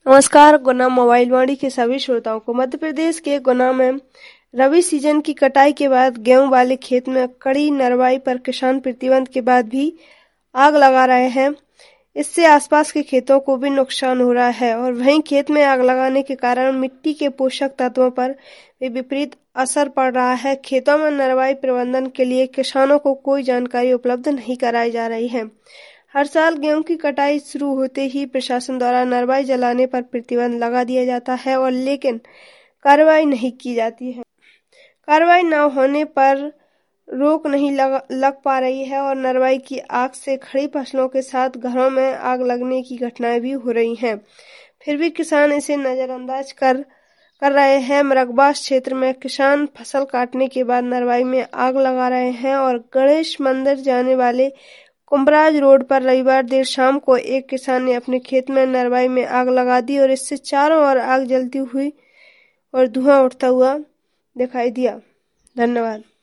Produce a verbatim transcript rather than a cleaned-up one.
नमस्कार। गुना मोबाइल वाणी के सभी श्रोताओं को मध्य प्रदेश के गुना में रबी सीजन की कटाई के बाद गेहूं वाले खेत में कड़ी नरवाई पर किसान प्रतिबंध के बाद भी आग लगा रहे हैं। इससे आसपास के खेतों को भी नुकसान हो रहा है और वहीं खेत में आग लगाने के कारण मिट्टी के पोषक तत्वों पर भी विपरीत असर पड़ रहा है। खेतों में नरवाई प्रबंधन के लिए किसानों को कोई जानकारी उपलब्ध नहीं कराई जा रही है। हर साल गेहूं की कटाई शुरू होते ही प्रशासन द्वारा नरवाई जलाने पर प्रतिबंध लगा दिया जाता है और लेकिन कार्रवाई नहीं की जाती है। कार्रवाई न होने पर रोक नहीं लग, लग पा रही है और नरवाई की आग से खड़ी फसलों के साथ घरों में आग लगने की घटनाएं भी हो रही हैं। फिर भी किसान इसे नजरअंदाज कर कर रहे हैं। मरगबास क्षेत्र में किसान फसल काटने के बाद नरवाई में आग लगा रहे हैं और गणेश मंदिर जाने वाले कुंभराज रोड पर रविवार देर शाम को एक किसान ने अपने खेत में नरवाई में आग लगा दी और इससे चारों ओर आग जलती हुई और धुआं उठता हुआ दिखाई दिया। धन्यवाद।